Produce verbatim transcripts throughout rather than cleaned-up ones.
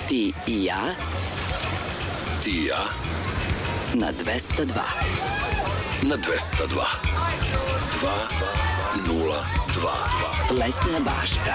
Ti i ja. Ti i ja. Na dvesta dva. Na dvesta dva. Dva nula dva. Letnja bašta.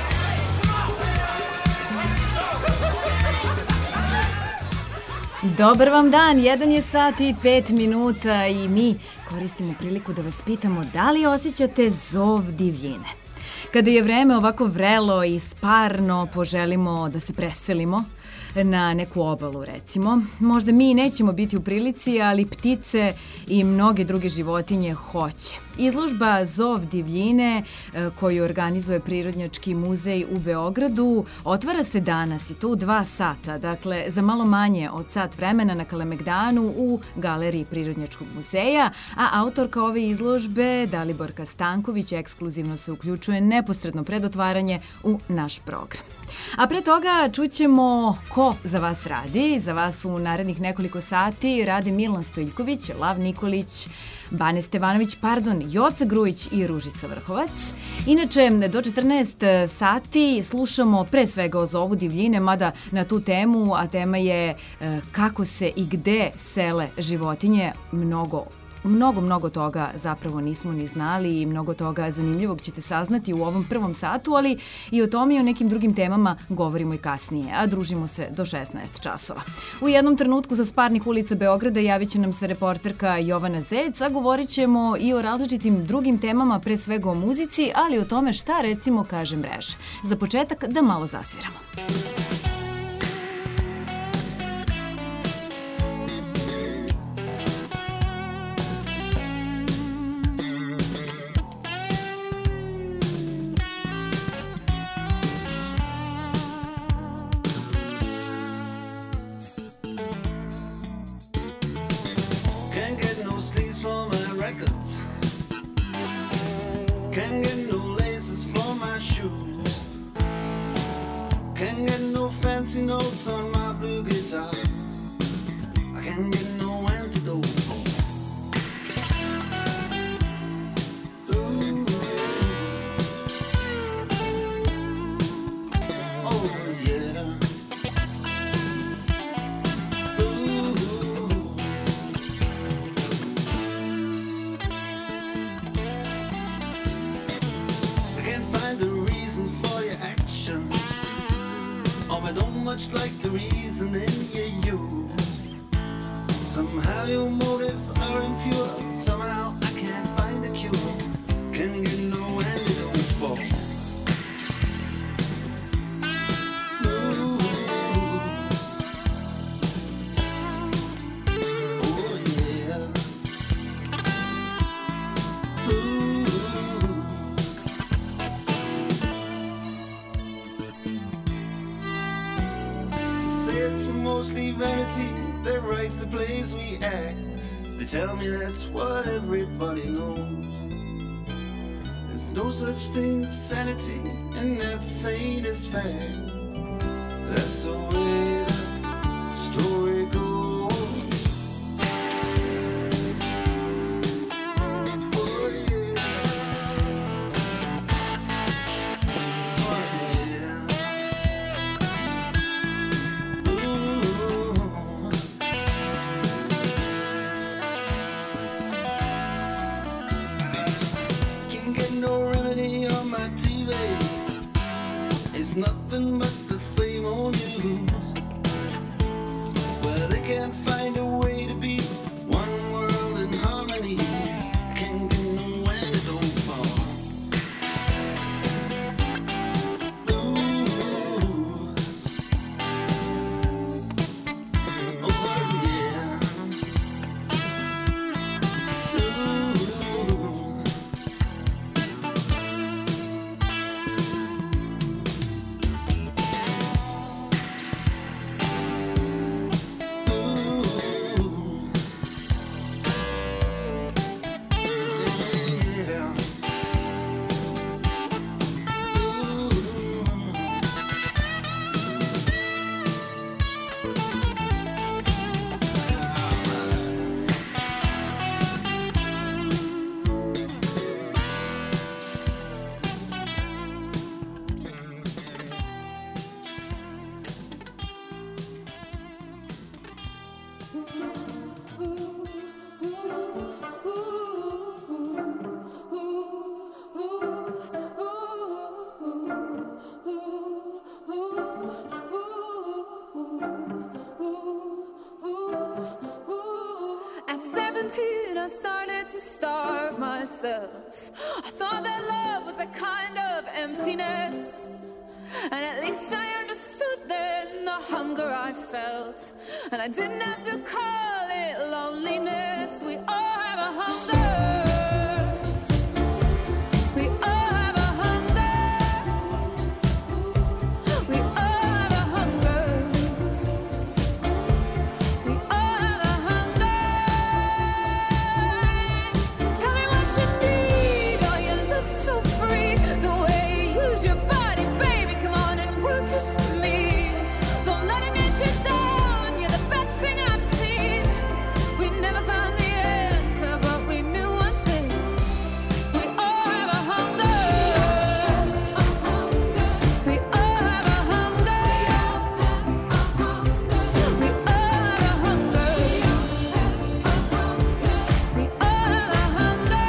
Dobar vam dan, jedan je sat i pet minuta i mi koristimo priliku da vas pitamo da li osjećate zov divljine. Kada je vreme ovako vrelo i sparno, poželimo da se preselimo na neku obalu, recimo. Možda mi nećemo biti u prilici, ali ptice i mnoge druge životinje hoće. Izložba Zov divljine, koju organizuje Prirodnjački muzej u Beogradu, otvara se danas i to u dva sata, dakle za malo manje od sat vremena na Kalemegdanu u Galeriji Prirodnjačkog muzeja, a autorka ove izložbe, Daliborka Stanković, ekskluzivno se uključuje neposredno pred otvaranje u naš program. A pre toga čućemo ko za vas radi. Za vas u narednih nekoliko sati rade Milan Stojiljković, Lav Nikolić, Bane Stevanović, pardon, Joca Grujić i Ružica Vrhovac. Inače, do četrnaest sati slušamo pre svega o zovu divljine, mada na tu temu, a tema je kako se i gde sele životinje, mnogo Mnogo, mnogo toga zapravo nismo ni znali i mnogo toga zanimljivog ćete saznati u ovom prvom satu, ali i o tome i o nekim drugim temama govorimo i kasnije, a družimo se do šesnaest časova. U jednom trenutku sa Sparnih ulica Beograda javit će nam se reporterka Jovana Zec, a govorit ćemo i o različitim drugim temama, pre svega o muzici, ali o tome šta recimo kaže mreža. Za početak da malo zasviramo. Can't get no laces for my shoes. Can't get no fancy notes on my blue guitar. I can't get no antidote. Ooh. Oh yeah. Much like the reasoning you use. Somehow your motives are impure. Somehow I can't find a cure. Can't get no antidote for. Blues. Oh yeah. Blues. It's mostly vanity that writes the plays we act. They tell me that's what everybody knows. There's no such thing as sanity, and that's sadist fact. That's the way the story goes. It's nothing but the same old news. Well, they can't find a way to be one world in harmony. Can't get no antidote for. Blues. Oh yeah. Blues. seventeen, I started to starve myself. I thought that love was a kind of emptiness, and at least I understood then the hunger I felt. And I didn't have to call it loneliness. We all have a hunger. We all have a hunger. We all have a hunger. We all have a hunger. Tell me what you need. Oh, you look so free. The way you use your body, baby. Come on and work it for me. Don't let it get you down. You're the best thing I've seen. We never found the answer, but we knew one thing. We all have a hunger. We all have a hunger. We all have a hunger. We all have a hunger.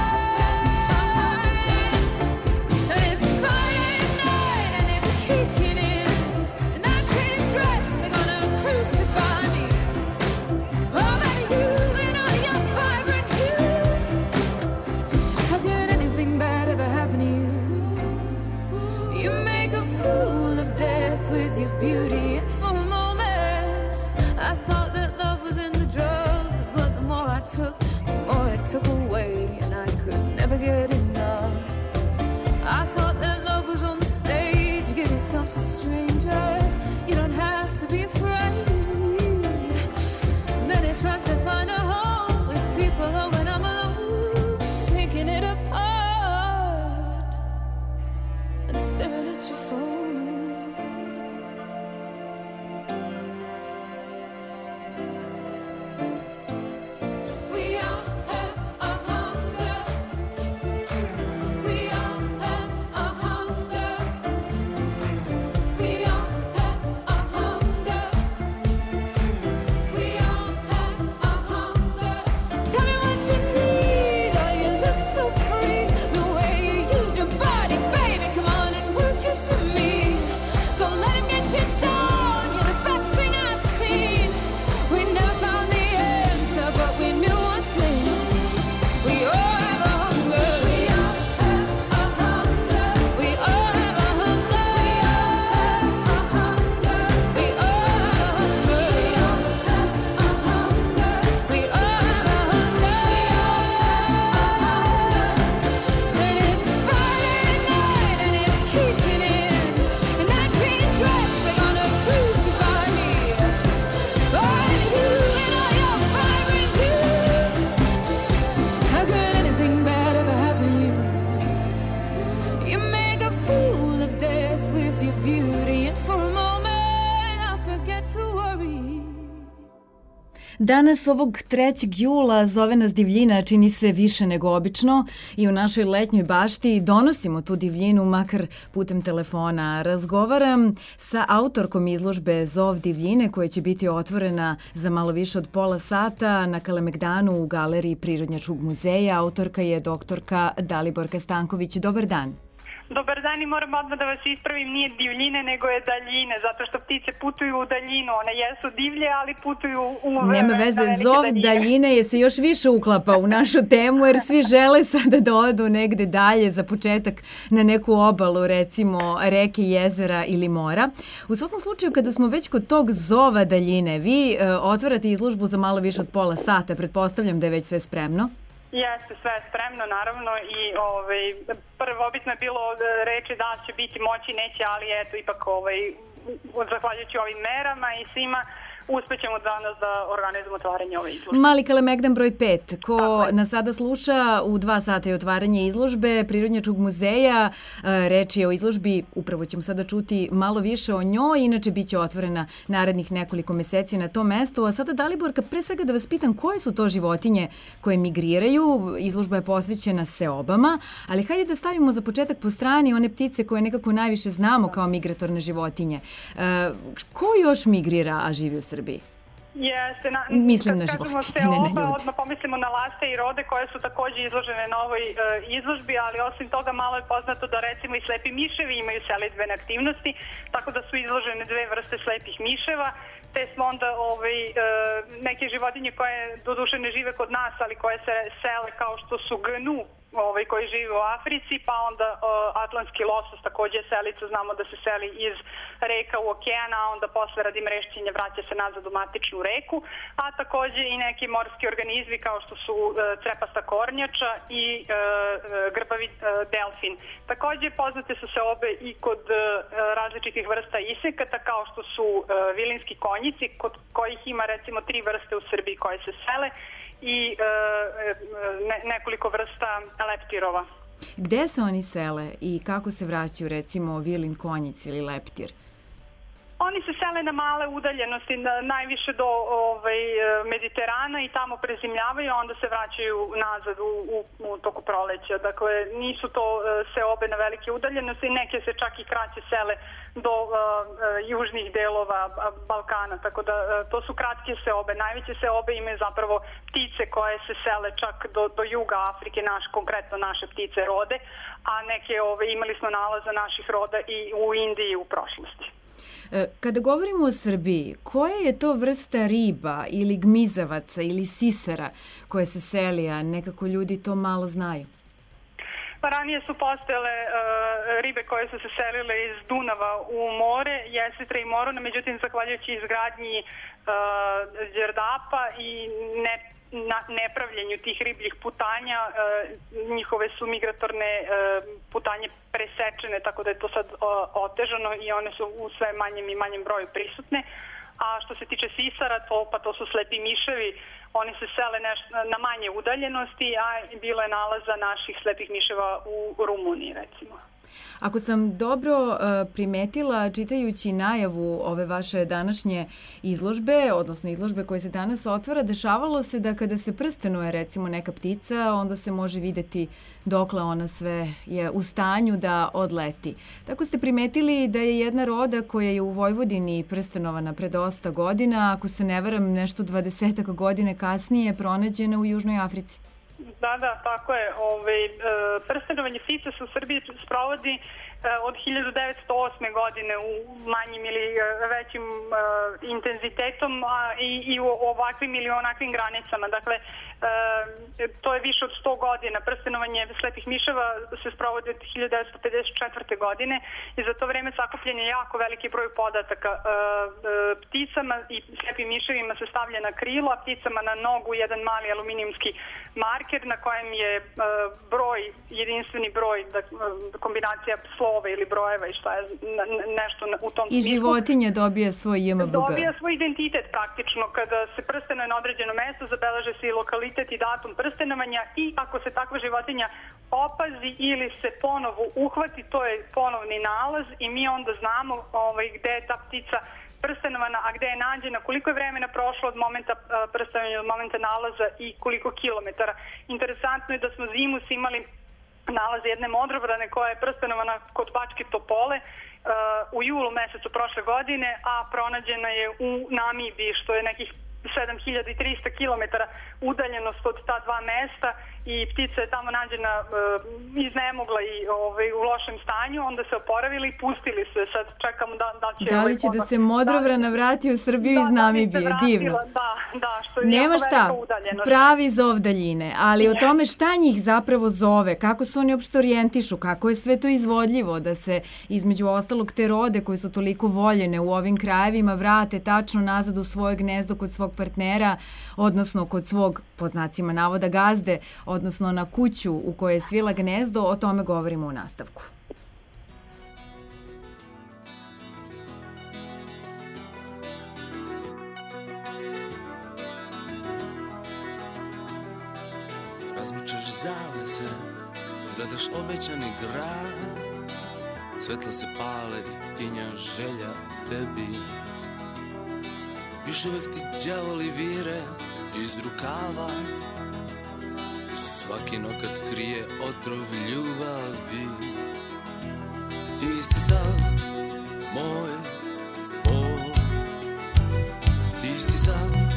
And it's Friday night and it's kicking in, and I can't dress. They're gonna crucify me. Oh, but you and all your vibrant youth. How could anything bad ever happen to you? You make a fool of death with your beauty, and for a moment I thought that love was in the drugs, but the more I took, the more it took away, and I could never get enough. I thought that love was on the stage. You give yourself to strangers. You don't have to be afraid. Then it tries to find a home with people. Oh, when I'm alone, picking it apart and staring at your phone. We all have a hunger. We all have a hunger. We all have a hunger. We all have a hunger. Tell me what you need. Oh, you look so free. The way you use your body, baby. Come on and work it for me. Don't let him get you down. You're the best thing I've seen. We never found the answer, but we knew one thing. We all have a hunger. We all have a hunger. We all have a hunger. We all have a hunger. We all have a hunger. And it's Friday night and it's kicking in, and I can't dress. They're gonna crucify me. Oh, you and all your vibrant youth. How could anything bad ever happen to you? You make a fool of death with your beauty, and for a moment I forget to worry. Danas ovog trećeg jula zove nas divljina, čini se više nego obično, i u našoj letnjoj bašti donosimo tu divljinu makar putem telefona. Razgovaram sa autorkom izložbe Zov divljine koja će biti otvorena za malo više od pola sata na Kalemegdanu u Galeriji Prirodnjačkog muzeja. Autorka je doktorka Daliborka Stanković. Dobar dan. Dobar dan, i moram odmah da vas ispravim, nije divljine nego je daljine, zato što ptice putuju u daljinu, one jesu divlje, ali putuju u Nema veze, zov daljine je se još više uklapa u našu temu, jer svi žele sada da odu negde dalje, za početak na neku obalu, recimo reke, jezera ili mora. U svakom slučaju, kada smo već kod tog zova daljine, vi e, otvarate izložbu za malo više od pola sata, pretpostavljam da je već sve spremno. Jeste, sve je spremno, naravno, i ovaj, prvobitno je bilo reči da će biti moći, neće, ali eto, ipak ovaj, zahvaljujući ovim merama i svima, uspećemo danas da organizujemo otvaranje ove izložbe. Mali Kalemegdan broj pet. Ko nas sada sluša, u dva sata je otvaranje izložbe Prirodnjačkog muzeja. Reč je o izložbi, upravo ćemo sada čuti malo više o njoj, inače bit će otvorena narednih nekoliko meseci na tom mestu. A sada, Daliborka, pre svega da vas pitam koje su to životinje koje migriraju. Izložba je posvećena seobama, ali hajde da stavimo za početak po strani one ptice koje nekako najviše znamo kao migratorne životinje. Ko još migrira, a živi u Srbiji? Jeste, na, Mislim na kad kažemo životinje, ne na seoba, ljude. odmah pomislimo na laste i rode koje su takođe izložene na ovoj e, izložbi, ali osim toga malo je poznato da recimo i slepi miševi imaju selidbene aktivnosti, tako da su izložene dve vrste slepih miševa, te smo onda ovaj, e, neke životinje koje doduše ne žive kod nas, ali koje se sele kao što su gnu, ovaj, koji živi u Africi, pa onda uh, atlantski losos, takođe selica, znamo da se seli iz reka u okeana, a onda posle radi mrešćenja vraća se nazad u matičnu reku, a takođe i neki morski organizmi kao što su uh, crepasta kornjača i uh, grbavi uh, delfin. Takođe poznate su se obe i kod uh, različitih vrsta isekata kao što su uh, vilinski konjici, kod kojih ima recimo tri vrste u Srbiji koje se sele, i e, ne, nekoliko vrsta leptirova. Gde se oni sele i kako se vraćaju, recimo, vilin konjic ili leptir? Oni se sele na male udaljenosti, na, najviše do ovaj, Mediterana i tamo prezimljavaju, a onda se vraćaju nazad u, u, u toku proleća. Dakle, nisu to uh, seobe na velike udaljenosti, neke se čak i kraće sele do uh, uh, južnih delova uh, Balkana, tako da uh, to su kratke seobe. Najveće seobe imaju zapravo ptice koje se sele čak do, do juga Afrike, naš, konkretno naše ptice rode, a neke ove, imali smo nalaza naših roda i u Indiji u prošlosti. Kada govorimo o Srbiji, koja je to vrsta riba ili gmizavaca ili sisara koje se seli, a nekako ljudi to malo znaju? Pa ranije su postojale uh, ribe koje su se selile iz Dunava u more, Jesetra i Morona, međutim, zahvaljujući izgradnji uh, đerdapa i ne na nepravljenju tih ribljih putanja, e, njihove su migratorne e, putanje presečene, tako da je to sad o, otežano i one su u sve manjem i manjem broju prisutne. A što se tiče sisara, to, pa to su slepi miševi, oni se sele neš, na manje udaljenosti, a bilo je nalaza naših slepih miševa u Rumuniji, recimo. Ako sam dobro uh, primetila, čitajući najavu ove vaše današnje izložbe, odnosno izložbe koje se danas otvara, dešavalo se da kada se prstenuje recimo neka ptica, onda se može videti dokle ona sve je u stanju da odleti. Tako ste primetili da je jedna roda koja je u Vojvodini prstenovana pre dosta godina, ako se ne varam nešto dvadesetak godine kasnije, pronađena u Južnoj Africi. Da, da, tako je. Ove, prstenovanje ptica se u Srbiji sprovodi od hiljadu devetsto osme godine u manjim ili većim uh, intenzitetom a, i, i u ovakvim ili onakvim granicama. Dakle, uh, to je više od sto godina. Prstenovanje slepih miševa se sprovodi od hiljadu devetsto pedeset četvrte. godine i za to vreme sakupljen je jako veliki broj podataka. Uh, uh, pticama i slepim miševima se stavlja na krilo, a pticama na nogu jedan mali aluminijumski marker na kojem je uh, broj, jedinstveni broj, da, uh, kombinacija slova ili brojeva i šta je nešto u tom smislu. I životinja dobija svoj J M B G. Dobija svoj identitet praktično. Kada se prstenuje na određeno mesto, zabeleže se i lokalitet i datum prstenovanja i ako se takva životinja opazi ili se ponovo uhvati, to je ponovni nalaz i mi onda znamo ovaj, gde je ta ptica prstenovana, a gde je nađena, koliko je vremena prošlo od momenta prstenovanja, od momenta nalaza i koliko kilometara. Interesantno je da smo zimus imali nalaze jedne modrobrane koja je prstenovana kod Bačke Topole uh, u julu mesecu prošle godine, a pronađena je u Namibiji, što je nekih sedam hiljada trista kilometara udaljenost od ta dva mesta i ptica je tamo nađena uh, iznemogla i ovaj, u lošem stanju, onda se oporavili i pustili su je. Sad čekamo da, da će... Da li će ovaj, da se modrovrana vrati u Srbiju da, iz Namibije? Da, divno. Da, da, što je Nema šta, pravi zov daljine, ali o tome šta njih zapravo zove, kako se oni uopšte orijentišu, kako je sve to izvodljivo da se između ostalog te rode koje su toliko voljene u ovim krajevima vrate tačno nazad u svoje gnezdo kod svog partnera, odnosno kod svog, po znacima navoda, gazde, odnosno na kuću u kojoj je svila gnezdo, o tome govorimo u nastavku. Razmičeš zavese, gledaš obećani grad, svetla se pale i tinja želja u tebi. Još uvek ti đavoli vire iz rukava, svaki nokat krije otrov ljubavi. Ti si sav moj bol, ti si sav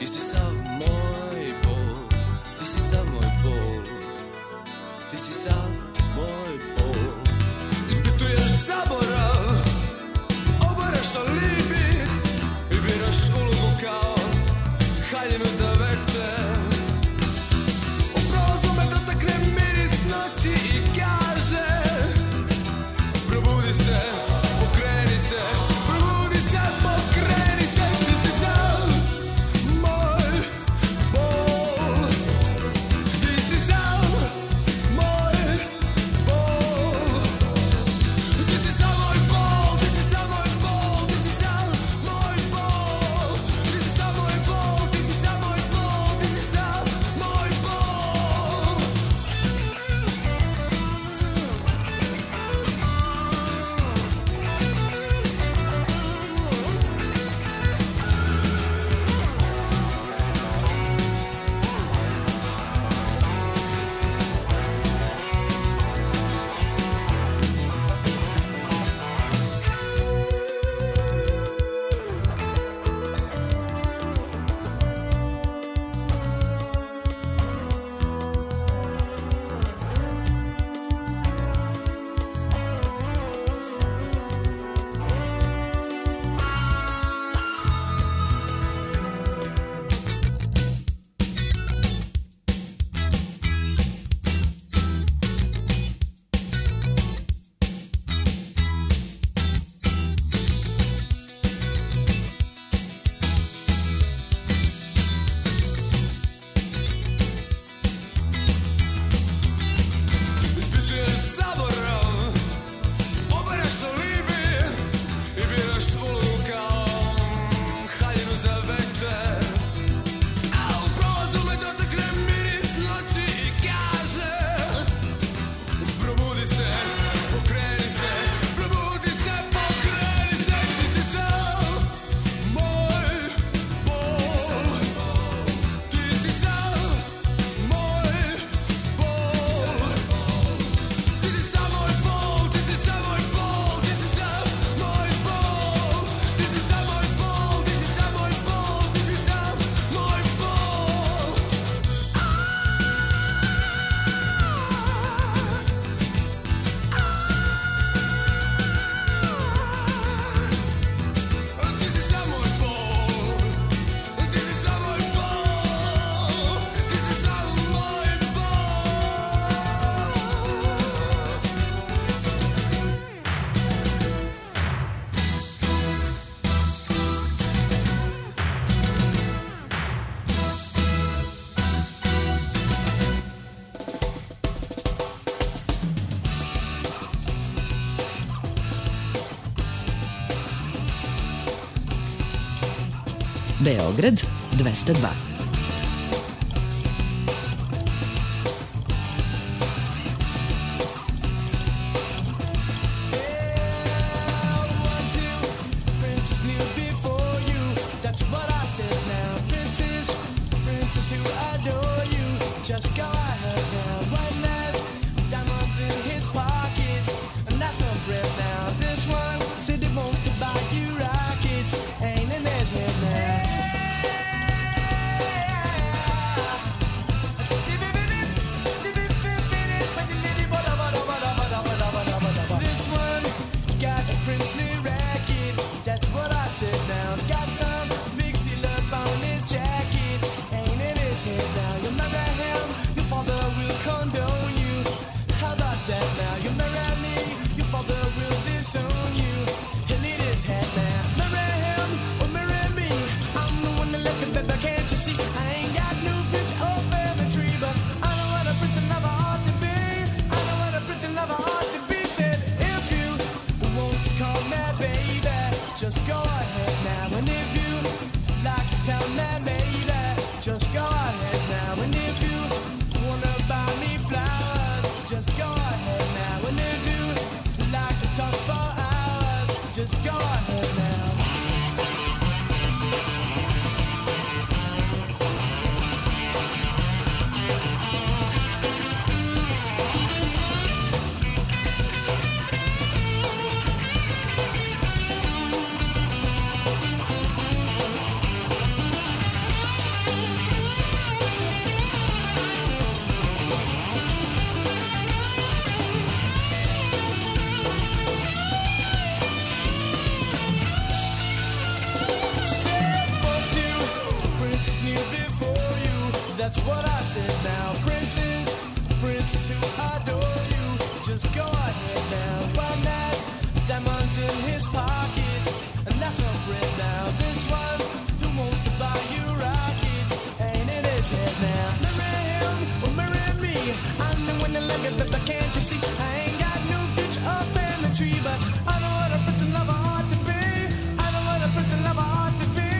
Ti si sav moj bol, ti si sav moj bol, ti si sav moj bol. Ispituješ zaborav, obaraš alibi i biraš ulogu kao haljinu za večer. U prolazu me dotakne miris noći i kaže probudi se, pokreni se, probudi se, pokreni se. Ti si sav moj bol, ti si sav moj bol, ti si sav moj bol, ti si sav moj bol, ti si sav moj bol, ti si sav moj bol, ti si sav moj bol, ti si sav moj bol. Ispituješ zaborav, obaraš alibi i biraš ulogu kao haljinu za večer. A u prolazu me dotakne miris noći i kaže probudi se, pokreni se, probudi se, pokreni se. Ti si sav moj bol, ti si sav moj bol, ti si sav moj bol, ti si sav moj bol, ti si sav moj bol, ti si sav moj bol, ti si sav moj bol, ti si sav moj bol. Ti si sav moj bol, ti si sav moj bol, ti si sav moj Beograd dvesta dva. Princess knew before you, that's what I said now. Princess, princess who adore you, just go ahead now. One last diamonds in his pockets, and that's some breath now. This one said he wants to buy you rockets, ain't in his head now. This one got a princely racket, that's what I said now. Got some big seal up on his jacket, ain't in his head now. You marry him, your father will condone you. How about that now? You marry me, your father will disown you. He'll need his head now. Marry him or marry me, I'm the one that left him, baby, can't you see? I ain't got no future or family tree, but I know what a prince lover ought to be. I know what a prince lover ought to be. Said if you want to call me baby, just go ahead now. And if you like to tell me maybe, just go ahead now. And if you wanna buy me flowers, just go ahead now. And if you like to talk for hours, just go ahead now. that's what I said now. Princes, princes who adore you, just go ahead now. One has diamonds in his pockets, and that's a friend now. This one who wants to buy you rockets ain't in his head now. Marry him or marry me, I'm the one that like it, but can't you see? I ain't got no future or family tree, but I know what a prince and lover ought to be. I know what a prince and lover ought to be.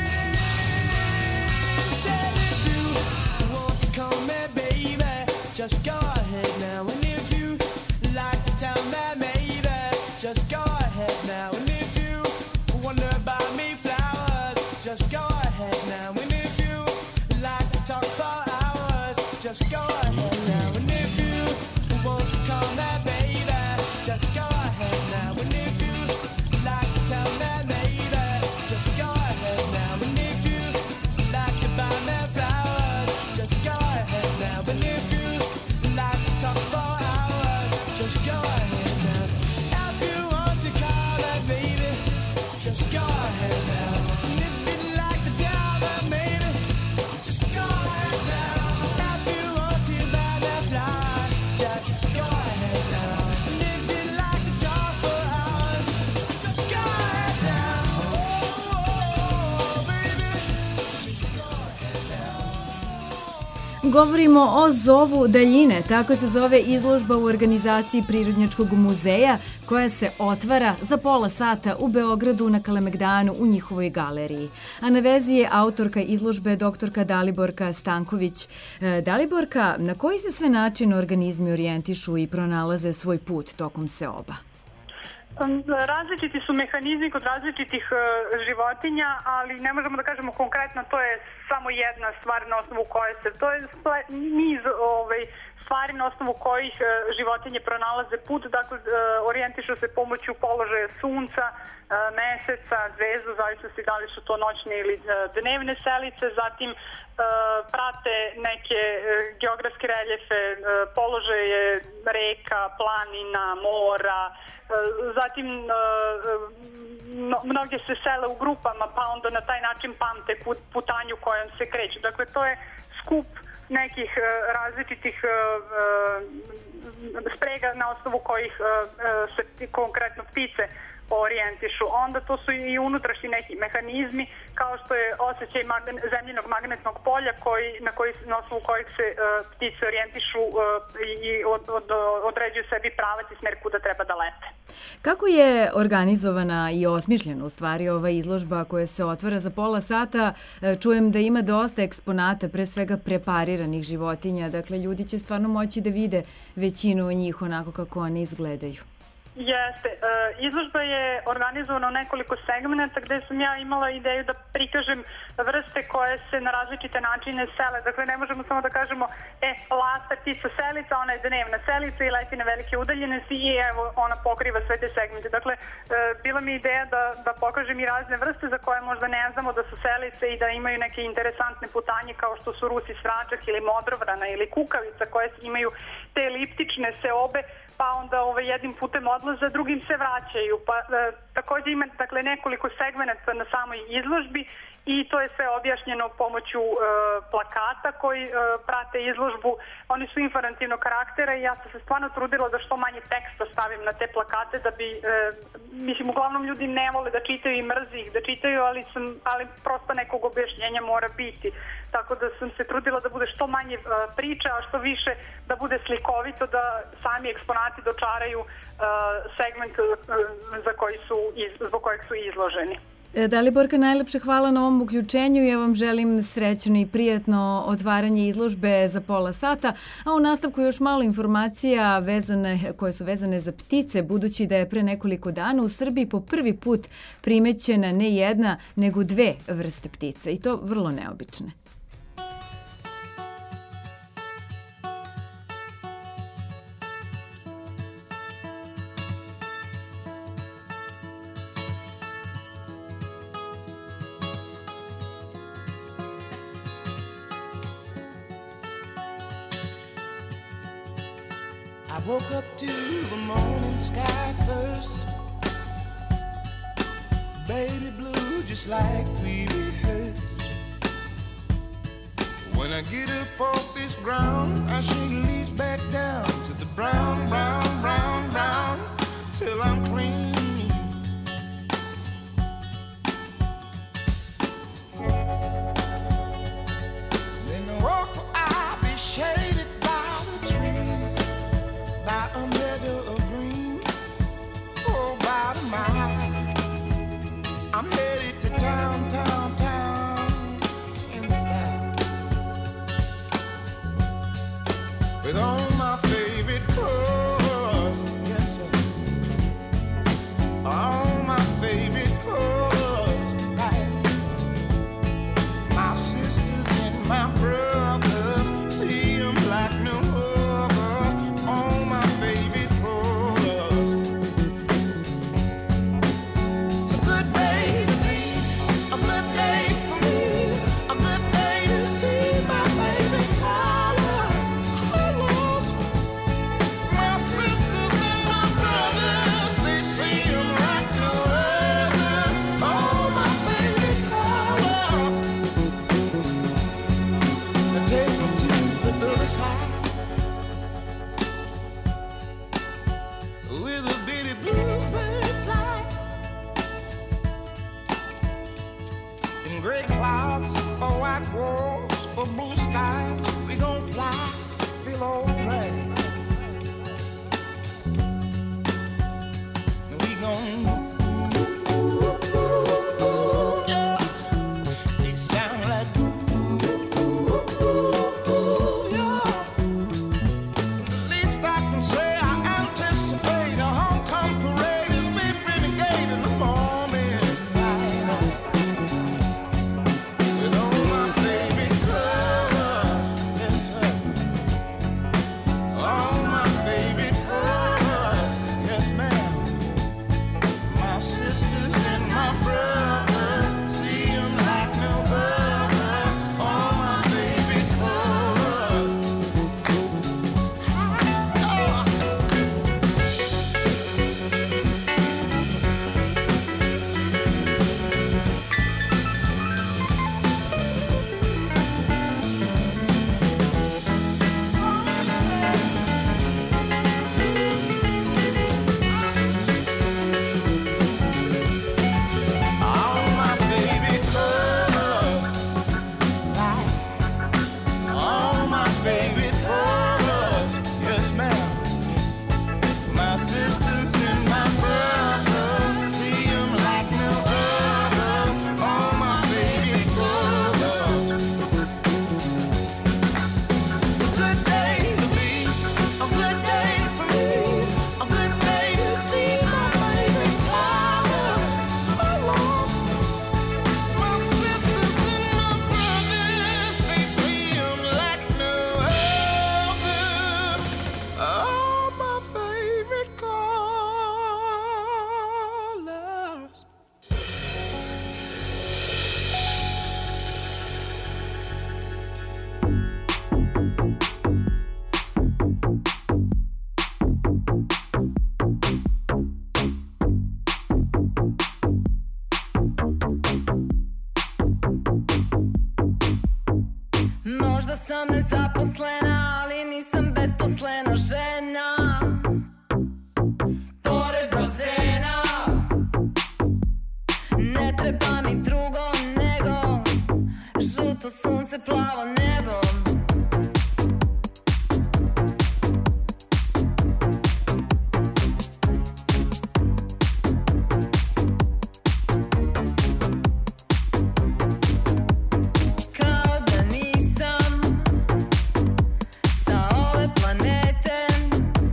Said if you want to call me baby, just go ahead now. And if you like to tell me maybe, just go ahead now. And if you wonder about me flowers, just go ahead now. And if you like to talk for hours, just go ahead now. And if you want to call me baby, just go ahead now. And if you like to tell me maybe, just go ahead now. And if you like to buy me flowers, just go ahead now. And if you like to talk for hours, just go ahead now. If you want to call me baby, just go ahead now. And if you like to tell me maybe, just go ahead now. If you want to buy me flowers, just go ahead now. And if you like to talk for hours, just go ahead now. Oh, baby, just go ahead now. Govorimo o zovu daljine, tako se zove izložba u organizaciji Prirodnjačkog muzeja koja se otvara za pola sata u Beogradu na Kalemegdanu u njihovoj galeriji. A na vezi je autorka izložbe doktorka Daliborka Stanković. E, Daliborka, na koji se sve način organizmi orijentišu i pronalaze svoj put tokom seoba? Različiti su mehanizmi kod različitih uh, životinja, ali ne možemo da kažemo konkretno to je samo jedna stvar na osnovu koje se, to je stvar, niz ovaj, stvari na osnovu kojih uh, životinje pronalaze put, dakle uh, orijentišu se pomoću položaja sunca, uh, meseca, zvezdu, zavisnosti da li su to noćne ili uh, dnevne selice, zatim uh, prate neke uh, geografske reljefe, uh, položaje reka, planina, mora, uh, zatim uh, no, mnoge se sele u grupama pa onda na taj način pamte putanju kojom se kreću. Dakle, to je skup nekih uh, različitih uh, uh, sprega na osnovu kojih uh, uh, se konkretno ptice orijentišu. Onda to su i unutrašnji neki mehanizmi kao što je osjećaj magne, zemljinog magnetnog polja koji, na, koji, na osnovu kojeg se uh, ptice orijentišu uh, i od, od, određuju sebi pravac i smer kuda treba da lete. Kako je organizovana i osmišljena u stvari ova izložba koja se otvara za pola sata? Čujem da ima dosta eksponata, pre svega prepariranih životinja, dakle ljudi će stvarno moći da vide većinu njih onako kako one izgledaju. Jeste. E, izložba je organizovana u nekoliko segmenta gde sam ja imala ideju da prikažem vrste koje se na različite načine sele. Dakle, ne možemo samo da kažemo, e, lasta ptica selica, ona je dnevna selica i leti na velike udaljenosti i evo, ona pokriva sve te segmente. Dakle, e, bila mi ideja da, da pokažem i razne vrste za koje možda ne znamo da su selice i da imaju neke interesantne putanje kao što su rusi sračak ili modrovrana ili kukavica koje imaju te eliptične seobe, pa onda ovaj, jednim putem odlaze, drugim se vraćaju. Pa, e, takođe ima dakle, nekoliko segmenata na samoj izložbi i to je sve objašnjeno pomoću e, plakata koji e, prate izložbu. Oni su informativnog karaktera i ja sam se stvarno trudila da što manje teksta stavim na te plakate da bi, e, mislim, uglavnom ljudi ne vole da čitaju i mrzi ih da čitaju, ali, sam, ali prosto nekog objašnjenja mora biti. Tako da sam se trudila da bude što manje e, priča, a što više da bude slikovito, da sami eksponati dočaraju uh, segment uh, za koji su iz, zbog kojeg su izloženi. Daliborka, najlepše hvala na ovom uključenju. Ja vam želim srećno i prijatno otvaranje izložbe za pola sata, a u nastavku još malo informacija vezane, koje su vezane za ptice, budući da je pre nekoliko dana u Srbiji po prvi put primećena ne jedna, nego dve vrste ptica i to vrlo neobične. I woke up to the morning sky first, baby blue just like we rehearsed. When I get up off this ground, I shake leaves back down to the brown, brown, brown, brown, till I'm clean. Then the walk I'll be shaded by the trees, by a meadow of green, for about a mile. I'm headed to town, town, town, in style, with all my favorite colors, yes sir, all my favorite colors, like my sisters and my brothers, see them like no other, all my favorite colors. It's a good day to be, a good day for me, a good day to see my favorite colors, colors. My sisters and my brothers, they see them like no other, all my favorite colors. Now take me to the other side, with a bitty bluebird fly, in gray clouds or white walls or blue skies, we gon' fly, feel alright. Now we gon' ooh, ooh, ooh, ooh, yeah. They sound like ooh, ooh, ooh, ooh, yeah. The least I can say, I anticipate a Hong Kong parade as we renegade in the morning light, with all my favorite colors, yes sir, all my favorite colors, yes ma'am. My sisters and my brothers, see them like no other, all my favorite colors. Oh. All my favorite colors, like all my favorite colors, yes ma'am. My sisters and my brothers, see them like no other, all my favorite colors. It's a good day to be, a good day for me, a good day to see my favorite colors, colors. My sisters and my brothers, they see them like no other, all my favorite colors. Možda sam nezaposlena, ali nisam besposlena žena. Pored bazena ne treba mi drugo nego žuto sunce, plavo nebo. Kao da nisam sa ove planete,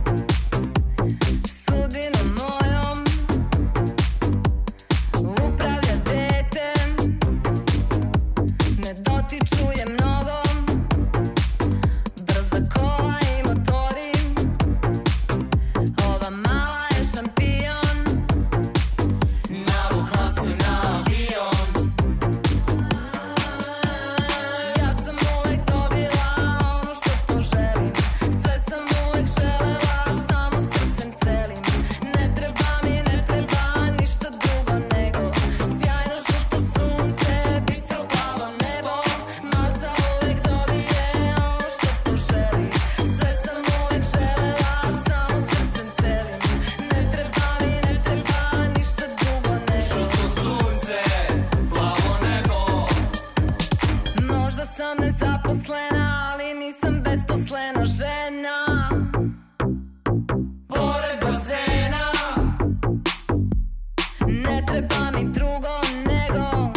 zaposlena, ali nisam besposlena žena. Pored bazena ne treba mi drugo nego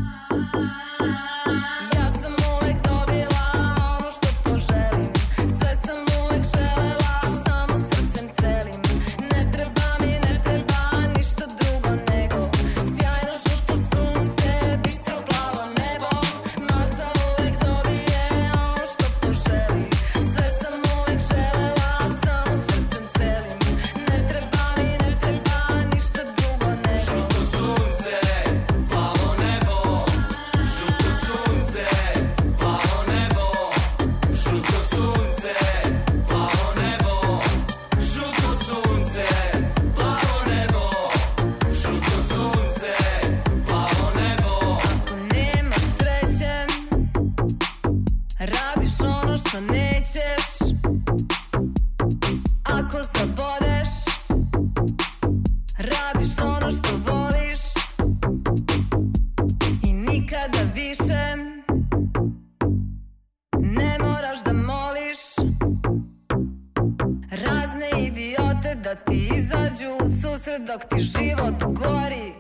ja sam uvek dobila ono što poželim. Sve sam uvek želela, samo srcem celim. Ne treba mi, ne treba ništa drugo nego sjajno žuto sunce, bistro plavo nebo. Maca uvek dobije ono što poželi. Sve sam uvek želela, samo srcem celim. Ne treba mi, ne treba ništa drugo nego Žuto sunce, plavo nebo. Žuto sunce, plavo nebo. Žuto sunce, plavo nebo. Žuto sunce, plavo nebo. Žuto sunce, plavo nebo. Ako nemaš sreće, radiš ono što nećeš. Ako zabodeš, radiš ono što voliš. I nikada više ne moraš da moliš razne idiote da ti izađu u susret dok ti život gori.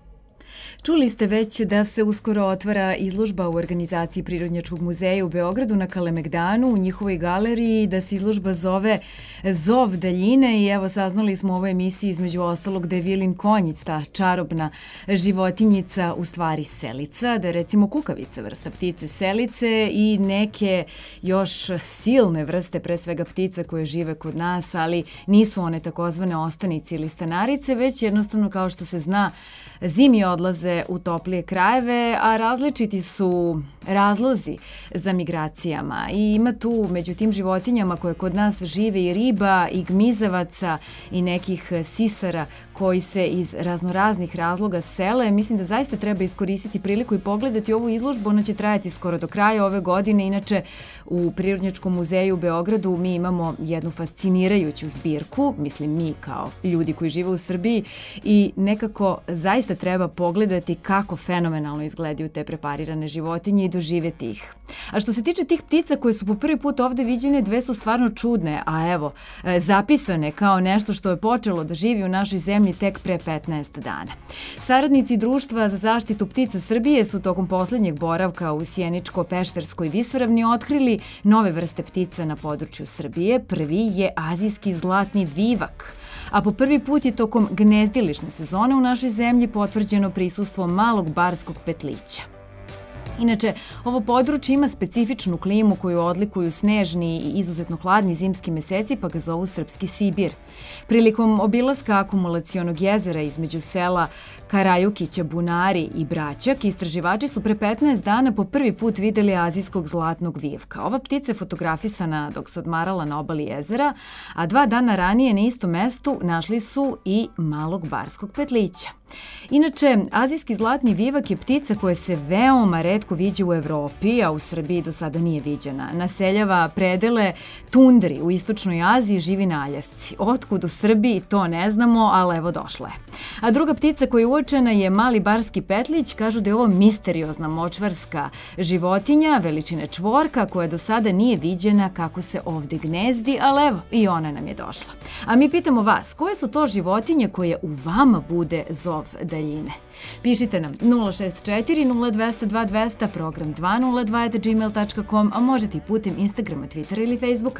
Čuli ste već da se uskoro otvara izložba u organizaciji Prirodnjačkog muzeja u Beogradu na Kalemegdanu u njihovoj galeriji, da se izložba zove Zov daljine i evo saznali smo u ovoj emisiji između ostalog da je Vilin konjic, ta čarobna životinjica, u stvari selica, da je recimo kukavica vrsta ptice selice i neke još silne vrste, pre svega ptica koje žive kod nas, ali nisu one takozvane ostanice ili stanarice, već jednostavno kao što se zna zimi odlaze u toplije krajeve, a različiti su razlozi za migracijama. I ima tu među tim životinjama koje kod nas žive i riba i gmizavaca i nekih sisara koji se iz raznoraznih razloga sele. Mislim da zaista treba iskoristiti priliku i pogledati ovu izložbu. Ona će trajati skoro do kraja ove godine. Inače, u Prirodnjačkom muzeju u Beogradu mi imamo jednu fascinirajuću zbirku, mislim mi kao ljudi koji žive u Srbiji, i nekako zaista treba pogledati kako fenomenalno izgledaju te preparirane životinje i doživjeti ih. A što se tiče tih ptica koje su po prvi put ovde viđene, dve su stvarno čudne, a evo, e, zapisane kao nešto što je počelo da živi u našoj zemlji tek pre petnaest dana. Saradnici Društva za zaštitu ptica Srbije su tokom poslednjeg boravka u Sjeničko-Pešterskoj visoravni otkrili nove vrste ptica na području Srbije. Prvi je azijski zlatni vivak, a po prvi put je tokom gnezdilišne sezone u našoj zemlji potvrđeno prisustvo malog barskog petlića. Inače, ovo područje ima specifičnu klimu koju odlikuju snežni i izuzetno hladni zimski meseci, pa ga zovu Srpski Sibir. Prilikom obilaska akumulacionog jezera između sela Karajukića, Bunari i Braćak, istraživači su pre petnaest dana po prvi put videli azijskog zlatnog vivka. Ova ptica je fotografisana dok se odmarala na obali jezera, a dva dana ranije na istom mestu našli su i malog barskog petlića. Inače, azijski zlatni vivak je ptica koja se veoma retko viđa u Evropi, a u Srbiji do sada nije viđena. Naseljava predele tundri u istočnoj Aziji, živi na Aljasci. Otkud u Srbiji, to ne znamo, ali evo došla je. A druga ptica koja je uočena je mali barski petlić. Kažu da je ovo misteriozna močvarska životinja, veličine čvorka, koja do sada nije viđena kako se ovde gnezdi, ali evo, i ona nam je došla. A mi pitamo vas, koje su to životinje koje u vama bude zov daljine? Pišite nam nula šest četiri nula dva nula dva dva nula zero, program dva nula dva at gmail tačka com, a možete i putem Instagrama, Twittera ili Facebooka.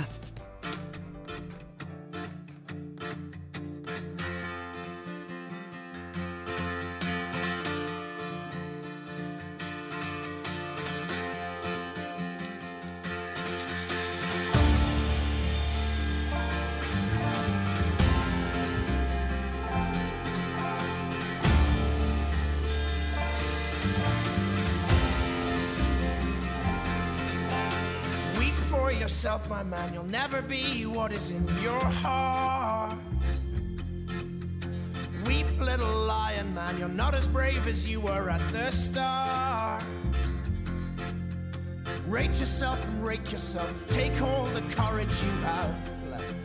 Yourself, my man, you'll never be what is in your heart. Weep, little lion man, you're not as brave as you were at the start. Rate yourself and rake yourself, take all the courage you have left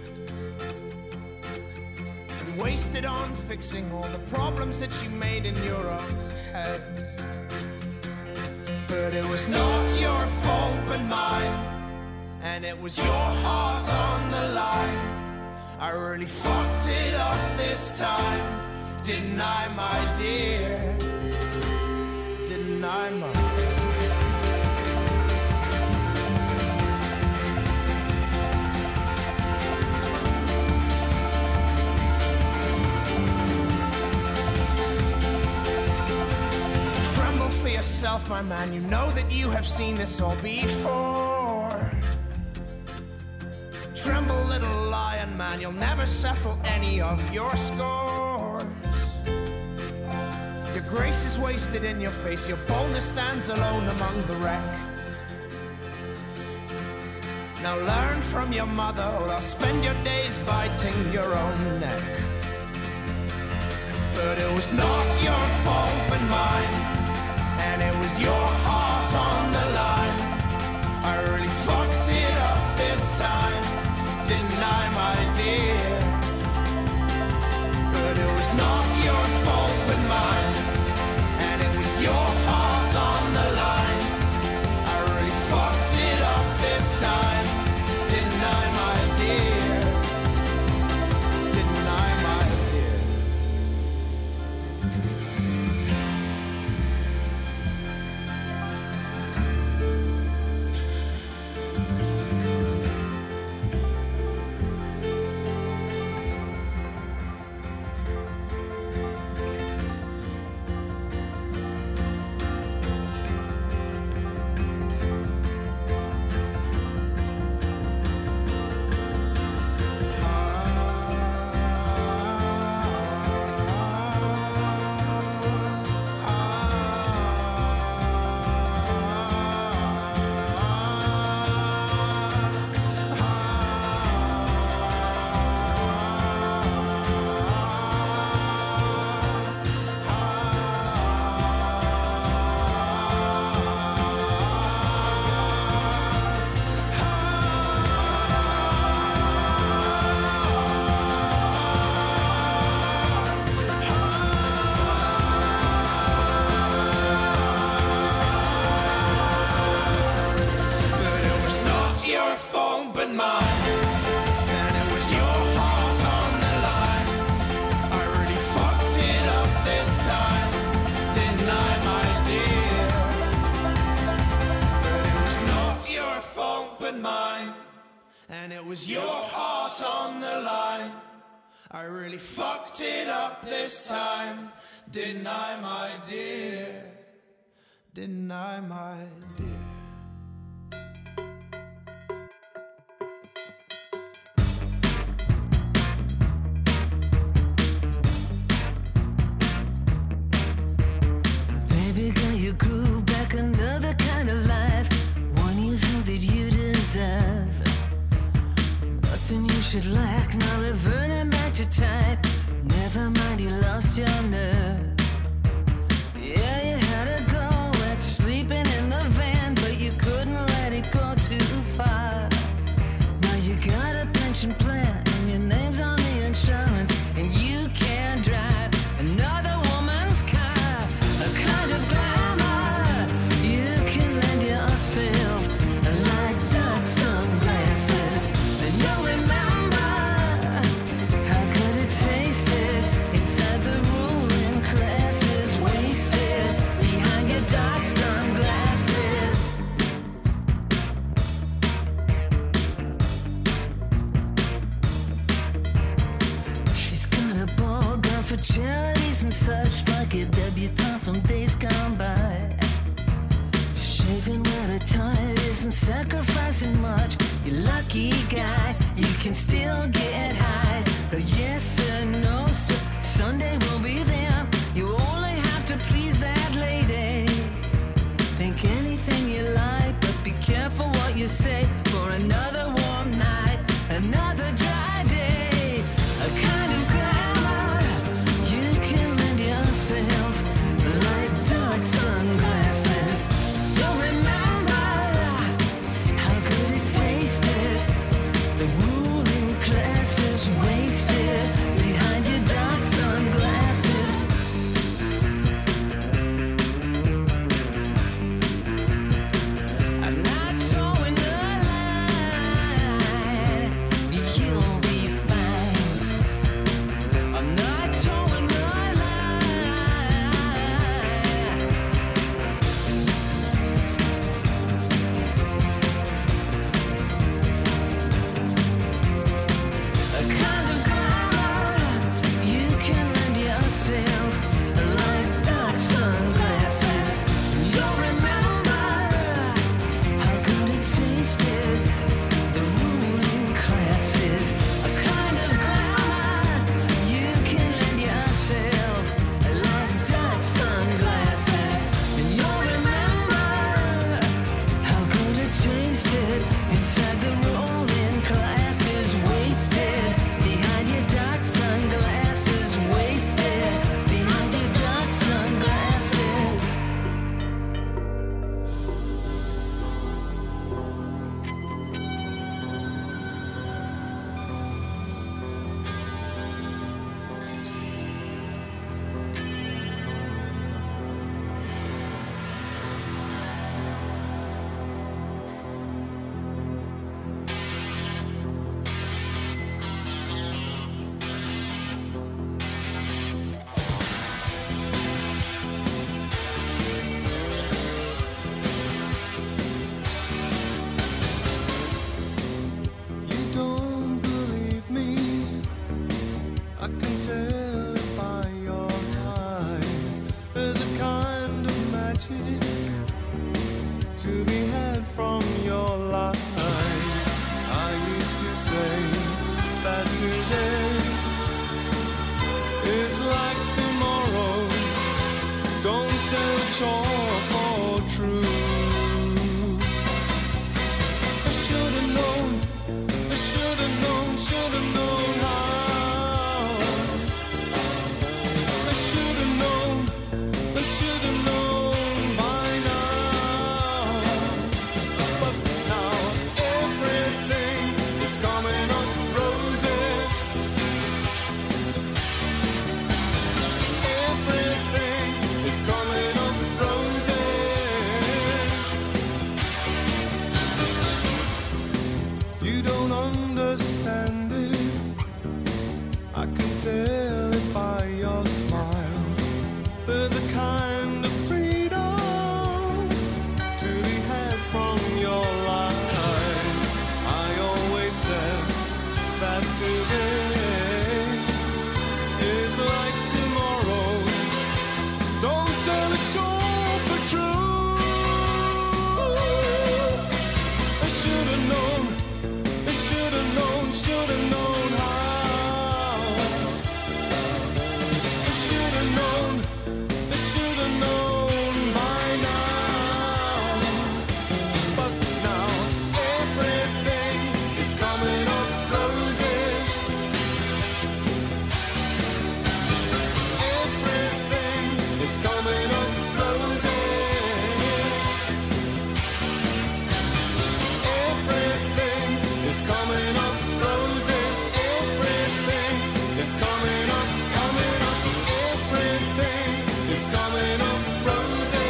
and waste it on fixing all the problems that you made in your own head. But it was not your fault but mine, and it was your heart on the line. I really fucked it up this time, didn't I, my dear? Didn't I, my dear? Tremble for yourself, my man, you know that you have seen this all before. Tremble, little lion man, you'll never settle any of your scores. Your grace is wasted in your face, your boldness stands alone among the wreck. Now learn from your mother, or I'll spend your days biting your own neck. But it was not your fault but mine, and it was your heart on the line. I really fucked it up this time, didn't I, my dear? But it was not your fault but mine, and it was your heart on the line. I really fucked it up this time, didn't I, my dear? Didn't I, my dear? And it was your heart on the line. I really fucked it up this time, didn't I, my dear? Didn't I, my dear? Baby girl, you groove back another kind of life, one you think that you deserve. Nothing you should lack, now reverting back to type. Never mind, you lost your nerve. Yeah, you had to go at sleeping in the van, but you couldn't let it go too far. Now you got a pension plan, and your name's on the insurance, and you can't drive another woman's car. A kind of glamour you can lend yourself, like dark sunglasses. And you'll remember how good it tasted inside the ruling classes, wasted behind your dark sunglasses. She's got a ball gown for charities and such, like a debutante from days gone by. Shaving where her tired isn't sacrificing much. You lucky guy, you can still get high. No yes sir, no sir, Sunday will be there. You only have to please that lady. Think anything you like, but be careful what you say. For another warm night, another dry day. A kind of glamour you can lend yourself, like dark sunglasses. You'll remember how good it tasted. The ruling class is wasted behind your dark sunglasses. Inside the rolling classes, wasted behind your dark sunglasses, wasted behind your dark sunglasses. You don't believe me, I can tell it by your eyes. There's a kind of magic to be had from your lies. I used to say that today is like tomorrow. Don't sell short for truth. I should've known, I should've known, should've known how. I should've known, I should've known by now. But now everything is coming up roses. Everything is coming up roses. You don't understand it, I can tell it by your smile. There's a kind of freedom to be had from your lies. I always said that today is like tomorrow. Don't sell it short for truth. I should've known, I should've known, should've known how. I should've known, I should've known by now. But now everything is coming up roses. Everything is coming up roses. Everything is coming up roses. Everything is coming up, coming up. Everything is coming up roses.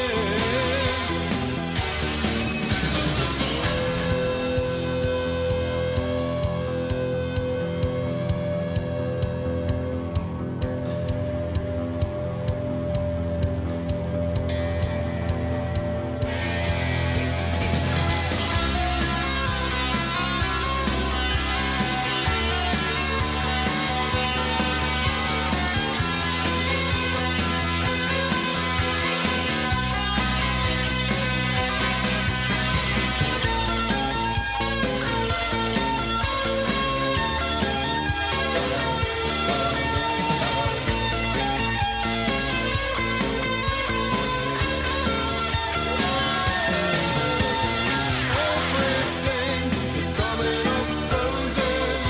Everything is coming up roses.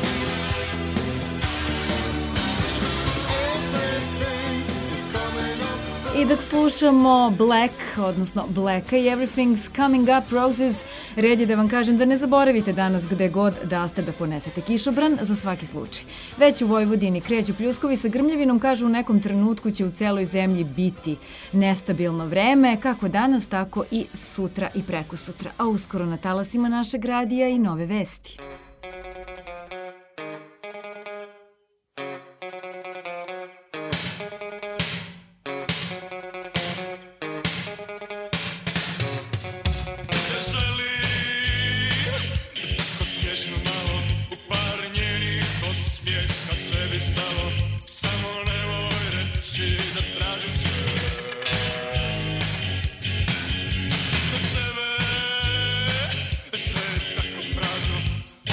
Everything is coming up. I dok slušamo Black, odnosno Blacka i Everything's Coming Up Roses, red je da vam kažem da ne zaboravite danas gde god da ste da ponesete kišobran za svaki slučaj. Već u Vojvodini kreću pljuskovi sa grmljavinom, kažu u nekom trenutku će u celoj zemlji biti nestabilno vreme, kako danas, tako i sutra i prekosutra, a uskoro na talasima našeg radija i nove vesti. Bez tebe sve je tako prazno.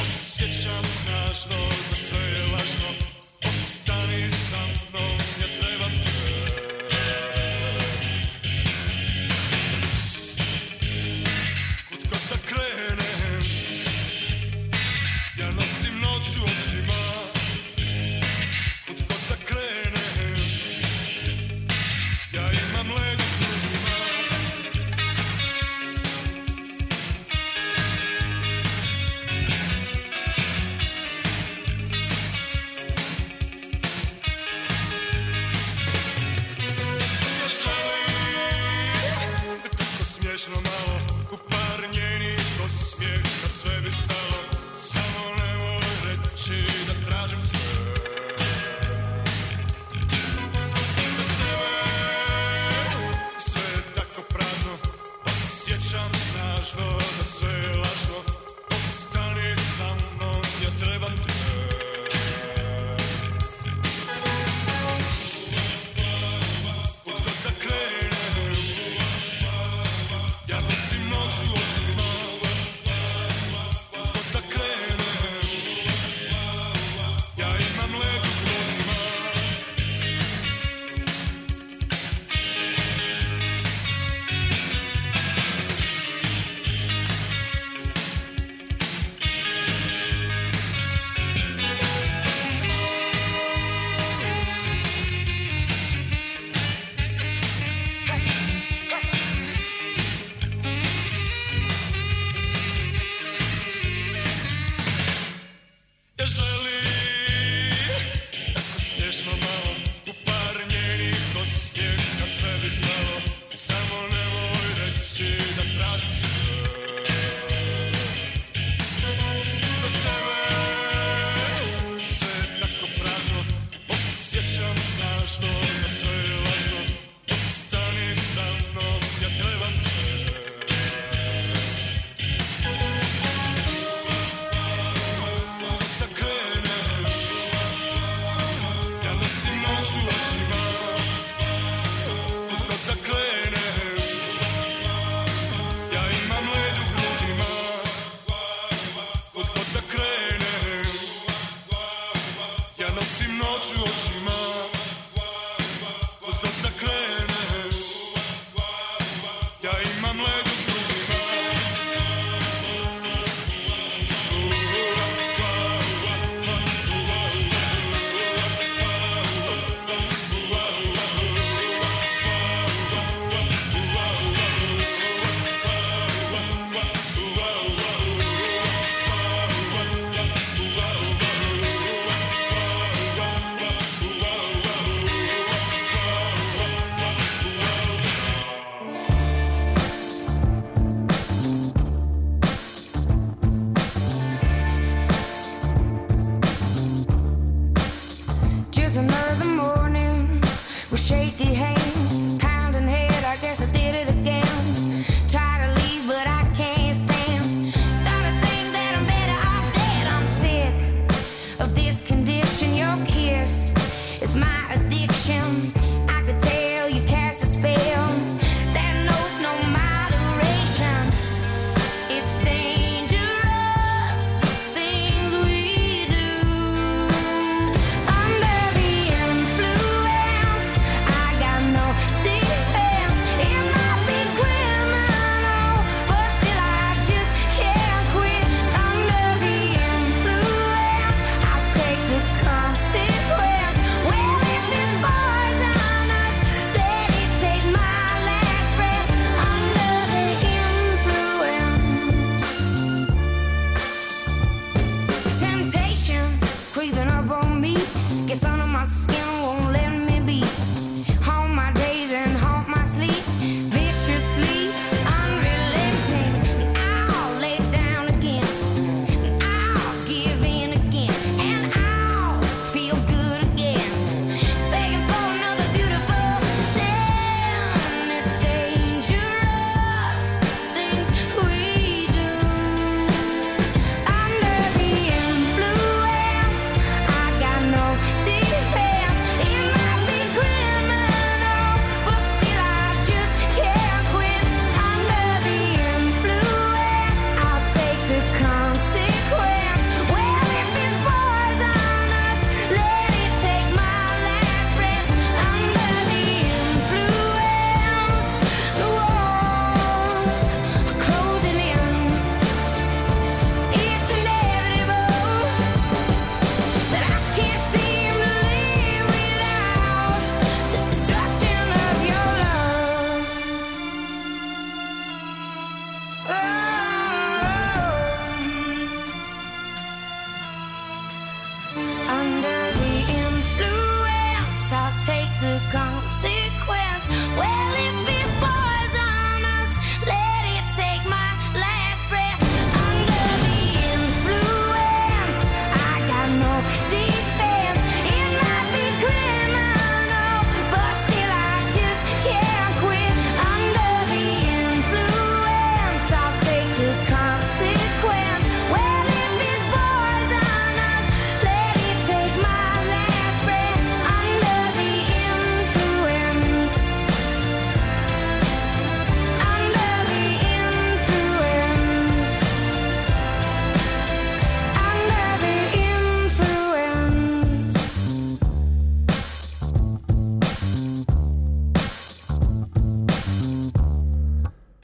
noću očima